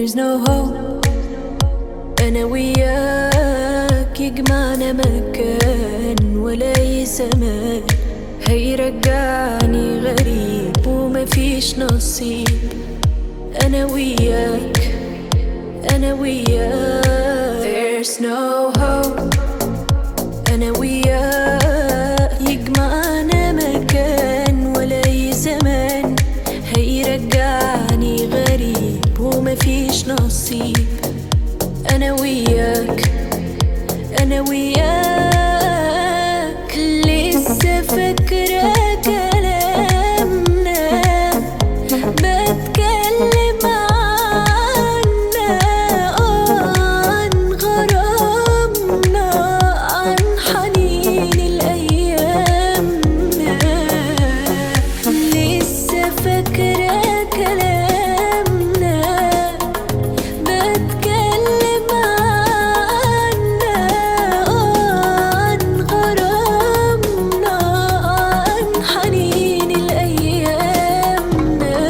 There's no hope. أنا وياك يجمعنا مكان ولا يزمان هيرجعني غريب ومفيش نصيب. أنا وياك أنا وياك There's no hope. أنا وياك يجمعنا مكان ولا يزمان هيرجعني غريب ومفيش نصيب. أنا وياك أنا وياك لسه فاكرة كلامنا بتكلم عنه عن غرامنا عن حنين الأيامنا. لسه فاكرة كلامنا بتكلم عنه عن غرامنا عن حنين الأيامنا.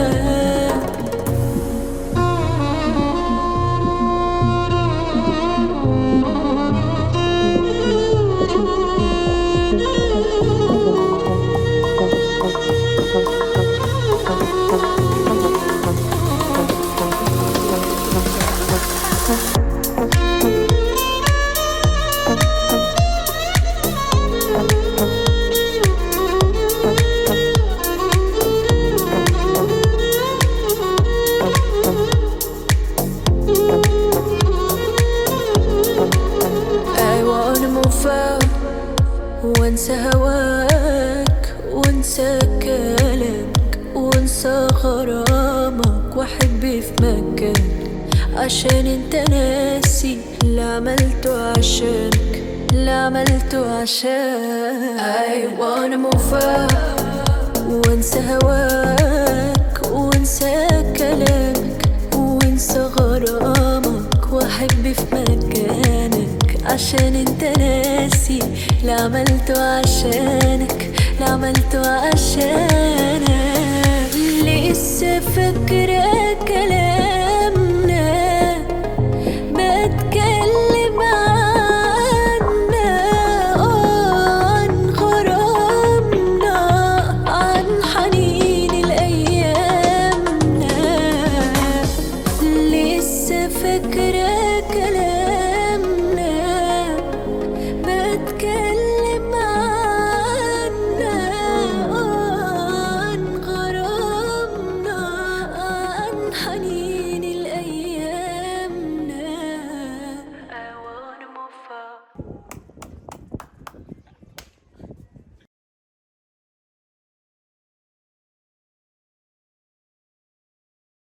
I wanna move out وانسى هواك وانسى كلامك وانسى غرامك واحب في مكان عشان انت ناسي اللي عملته عشانك اللي عملته عشان I wanna move out وانسى هواك وانسى كلامك وانسى غرامك واحب في مكانك عشان انت ناسي اللي عملته عشانك اللي عملته عشانك. لسه فاكرة كلامك